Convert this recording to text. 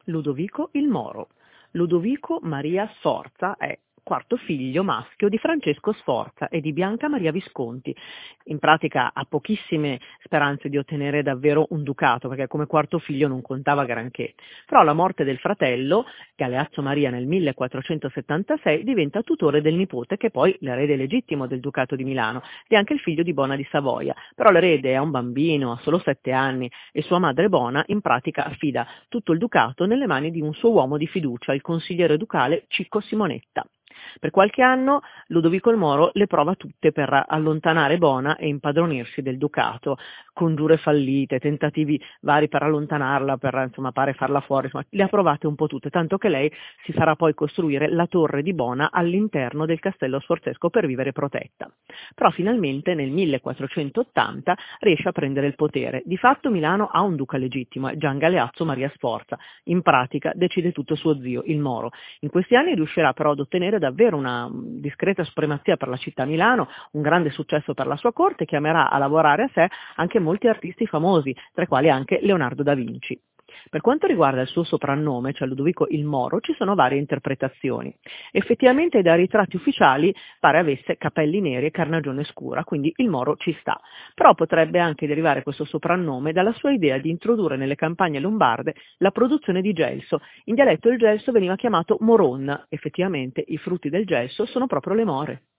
Ludovico il Moro. Ludovico Maria Sforza è quarto figlio maschio di Francesco Sforza e di Bianca Maria Visconti. In pratica ha pochissime speranze di ottenere davvero un ducato, perché come quarto figlio non contava granché. Però alla morte del fratello, Galeazzo Maria nel 1476, diventa tutore del nipote, che è poi l'erede legittimo del Ducato di Milano, e anche il figlio di Bona di Savoia. Però l'erede è un bambino, ha solo 7 anni, e sua madre Bona in pratica affida tutto il ducato nelle mani di un suo uomo di fiducia, il consigliere ducale Cicco Simonetta. Per qualche anno Ludovico il Moro le prova tutte per allontanare Bona e impadronirsi del ducato, congiure fallite, tentativi vari per allontanarla, per pare farla fuori, le ha provate un po' tutte, tanto che lei si farà poi costruire la torre di Bona all'interno del castello sforzesco per vivere protetta. Però finalmente nel 1480 riesce a prendere il potere. Di fatto Milano ha un duca legittimo, è Gian Galeazzo Maria Sforza, in pratica decide tutto suo zio, il Moro. In questi anni riuscirà però ad ottenere davvero una discreta supremazia per la città Milano, un grande successo per la sua corte, chiamerà a lavorare a sé anche molti artisti famosi, tra i quali anche Leonardo da Vinci. Per quanto riguarda il suo soprannome, cioè Ludovico il Moro, ci sono varie interpretazioni. Effettivamente dai ritratti ufficiali pare avesse capelli neri e carnagione scura, quindi il Moro ci sta. Però potrebbe anche derivare questo soprannome dalla sua idea di introdurre nelle campagne lombarde la produzione di gelso. In dialetto il gelso veniva chiamato moron, effettivamente i frutti del gelso sono proprio le more.